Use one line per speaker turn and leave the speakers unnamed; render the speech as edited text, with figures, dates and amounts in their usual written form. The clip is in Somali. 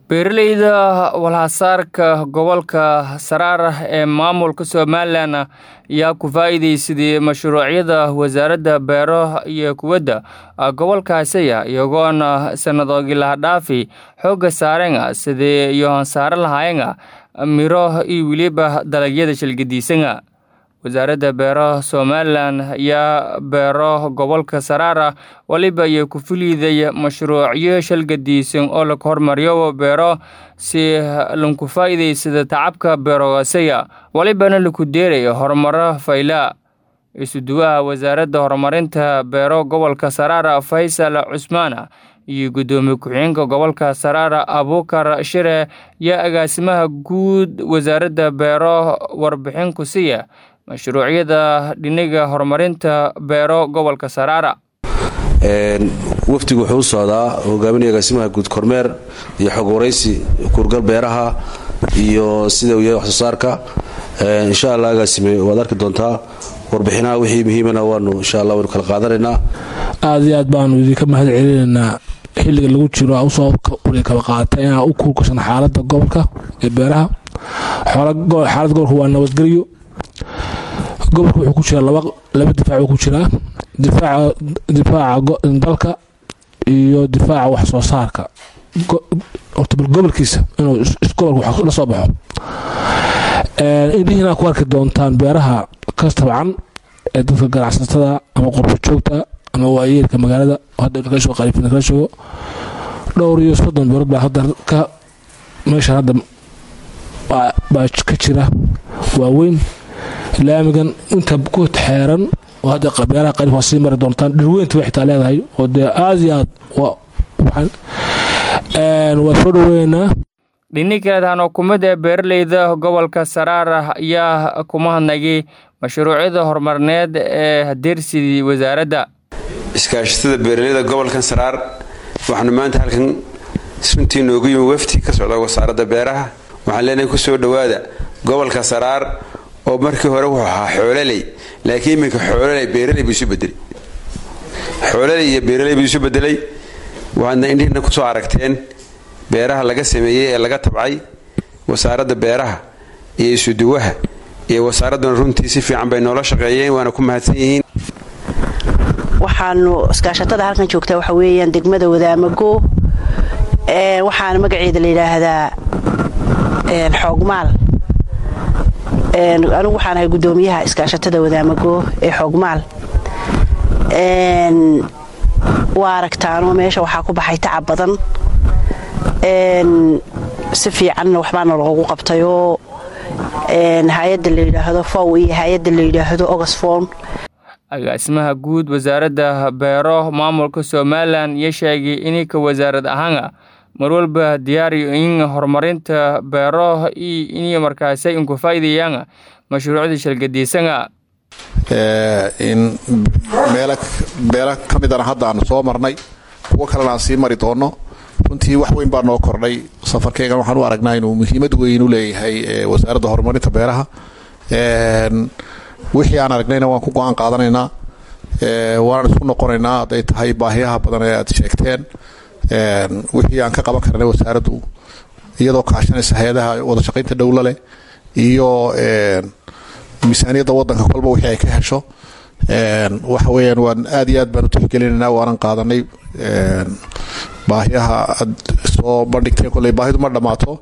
beeralayda walxasaarka gobolka Saraar ee maamulka Somaliland ayaa ku faa'iideysaday mashruucyada wasaaradda beeraha iyo kuwada gobolkaasi iyagoona sanadooyin la dhaafi xooga saareen sidii iyo saar lahaayeen miro iyo waliba dalagyada shilgadiisana wasaaradda beeraha Somaliland ayaa beero gobolka Saraar waliba ay ku fuliday mashruucyo shilgadiisan oo la hormariyo beero si lanku faa'iideysada tacabka beeroogaasaya walibana lagu deeray horumar fayla isuduwaha wasaaradda horumarinta beero gobolka Saraar Faysal Cusmaan iyo gudoomiye ku-xigeenka gobolka Saraar Abuukar Shire ya agaasimaha guud wasaaradda beero warbixin ku siiya mashruucyada dhinaca horumarinta beero gobolka Saraar
waftigu wuxuu socdaa hogaaminaya agaasimaha guud kormeer iyo xog wareysi kurgal beeraha iyo sida uu yahay wax soo saarka insha Allah agaasime waad arki doontaa warbixinaha wixii muhiimana waanu insha Allah kala qaadanaynaa
aad iyo aad baan idinka mahad celinaynaa xilliga lagu jiro oo soo kala qaatay inaan u kuursan xaaladda gobolka ee beeraha xaaladda gobolka waa nabadgelyo gobolka wuxuu ku jiraa laba difaac ku jira difaaca dalka iyo difaaca wax soo saarka gobolkiisa inuu gobolka wax la soo baxo idina ku arki doontaan beeraha kastabcan ee dadka ganacsatada ama qurbo joogta ama waayeelka magaalada hadda ka soo qalifin kala soo dhowr iyo 30 beerood baa hadda ka meesha hadda baa ka jira waaweyn laamigan inta ku xeeran oo hadda qabeeraha qalif waa sii mari doontaan dhirweynta waxay taa leedahay oo aad iyo aad waa soo dhaweynaa
dhinaca hukuumadda beeralayda gobolka Saraar ayaa kuma hadnagay mashruucyada horumarineed ee hadirsidii wasaaradda
iskaashatada beeralayda gobolka Saraar waxaanu maanta halkan suntii noogu yimid wafti ka socda wasaaradda beeraha waxaan leenahay ku soo dhawaada gobolka Saraar oo markii hore wuxuu ahaa xoololey laakiin iminka xoololey beeraley buu isu bedelay xoololey iyo beeraley buu isu bedelay waxaana indhihiina ku soo aragteen beeraha laga sameeyay ee laga tabcay wasaaradda beeraha iyo isuduwaha iyo wasaaradda runtii si fiican bay noola shaqeeyeen waana ku mahadsan yihiin
waxaanu iskaashatada halkan joogtaa waxa weeyaan degmada Wadaamago waxaana magaceeda la yiraahdaa Xoogmaal anigu waxaan ahay gudoomiyaha iskaashatada Wadaamago ee Xoogmaal waa aragtaan meesha waxaa ku baxay tacab badan si fiican waxbaana loogu qabtayo hay'adda la yiraahdo FAO iyo hay'adda la yiraahdo Oxfam
agaasimaha guud wasaaradda beero maamulka Somaliland ayaa sheegay in ka wasaarad ahaan mar walba diyaar in horumarinta beero iyo markaas ay ku faa'iideeyaan mashruucyada shirkadiisana
in beela kamid ah hadda aan soo marnay kuwa kale aan sii mari doono runtii wax weyn baa noo kordhay safarkayga waxaan u aragnaa inuu muhiimad weyn u leeyahay wasaaradda horumarinta beeraha wixii aan aragnayna waan ku go'aan qaadanaynaa waan isku noqonaynaa haday tahay baahiyaha badan ee aad sheegteen wixii aan ka qaban karnay wasaaraddu iyadoo kaashanaysa hay'adaha wada shaqaynta dawladda leh iyo miisaaniyadda wadanka kolba wixii ay ka hesho waxa weeyaan waan aad iyo aad baan u tixgelinaynaa waan qaadanay baahiyaha soo bandhigtay kulay baahidu ma dhamaato